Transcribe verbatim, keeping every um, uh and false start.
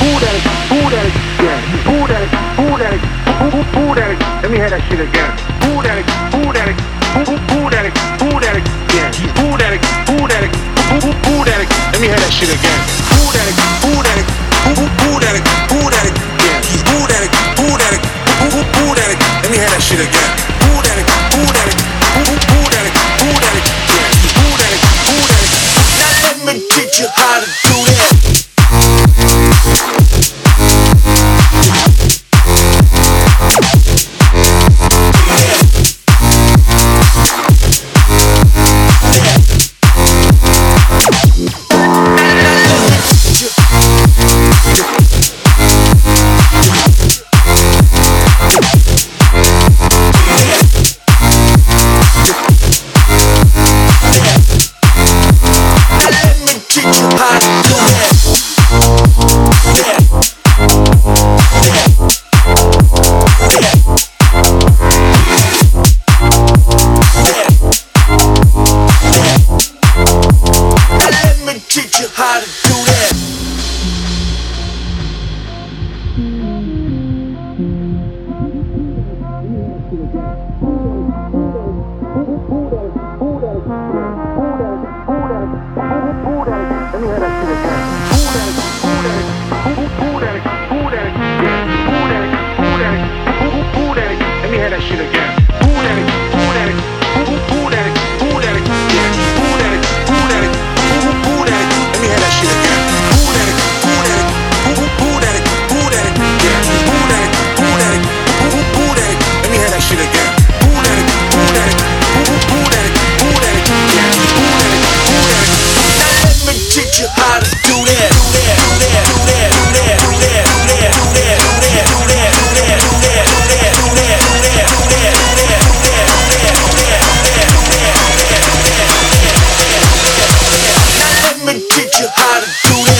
Who that? Who that? Yeah. Who that? Who that? Who who who that? Let me hear that shit again. Who that? Who that? Who who who that? Who that? Yeah. Who that? Who that? Who who who that? Let me hear that shit again. Who that? Who that? Who who who that? Who that? Yeah. Who that? Who that? Who who who that? Let me hear that shit again. Who that? Who that? Who who who that? Who that? Yeah. Who that? Who that? Now let me teach you how to do that. Teach you how to do that.